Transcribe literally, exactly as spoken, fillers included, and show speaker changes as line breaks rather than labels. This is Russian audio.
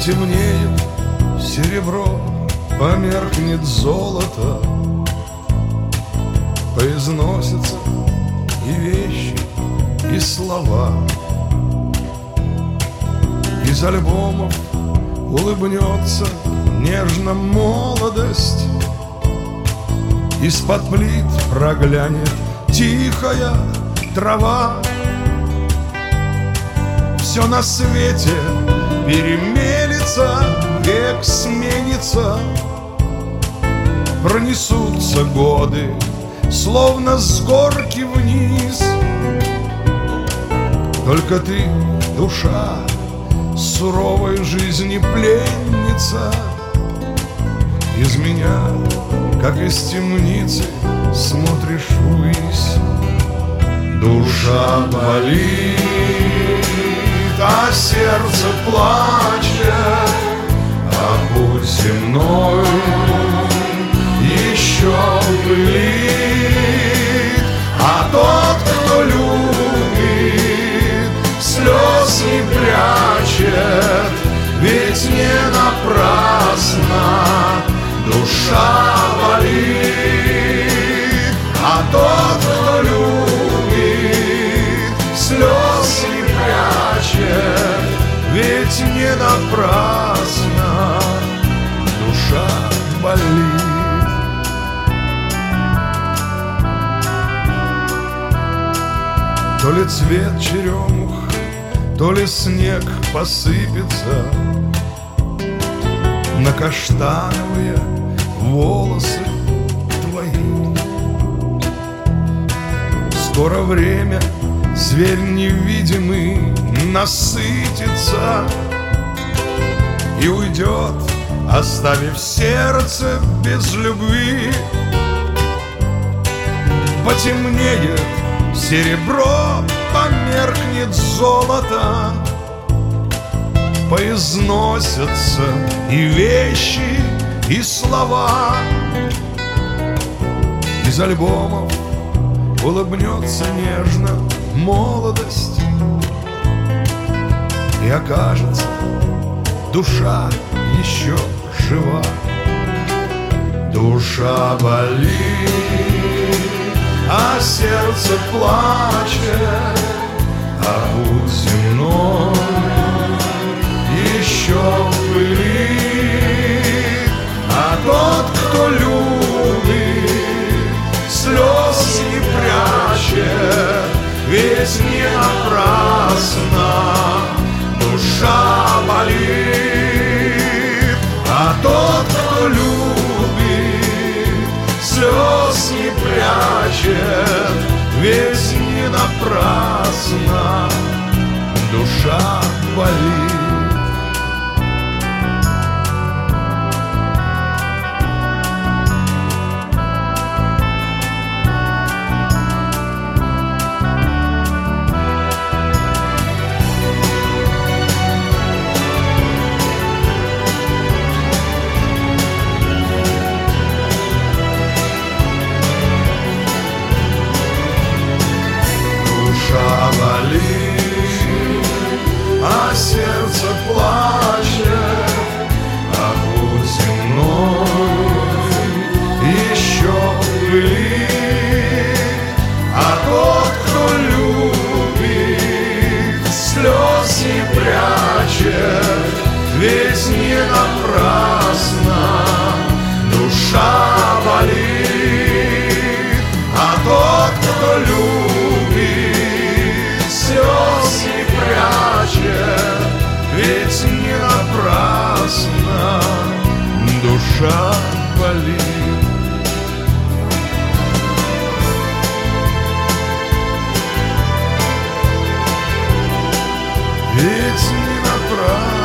Потемнеет серебро, померкнет золото, поизносятся и вещи, и слова. Из альбомов улыбнется нежно молодость, из-под плит проглянет тихая трава. Все на свете перемелется, век сменится, пронесутся годы, словно с горки вниз. Только ты, душа, суровой жизни пленница, из меня, как из темницы, смотришь ввысь. Душа болит, а сердце плачет, а путь земной еще пылит. А тот, кто любит, слез не прячет, ведь не напрасно душа болит. А тот, кто любит, слез не прячет, ведь не напрасно душа болит. То ли цвет черемух, то ли снег посыпется на каштановые волосы твои. Скоро время, зверь невидимый, насытится и уйдет, оставив сердце без любви. Потемнеет серебро, померкнет золото, поизносятся и вещи, и слова. Из альбомов улыбнется нежно молодость, и окажется, душа еще жива. Душа болит, а сердце плачет, а путь земной еще пылит. А тот, кто любит, слез не прячет, ведь не напрасно душа болит. А тот, кто любит, слез не прячет, ведь не напрасно душа болит. А сердце плачет, а путь земной еще пылит. А тот, кто любит, слез не прячет, ведь не напрасно душа болит. А тот, кто любит, слез не прячет, ведь не напрасно душа болит. Ведь не напрасно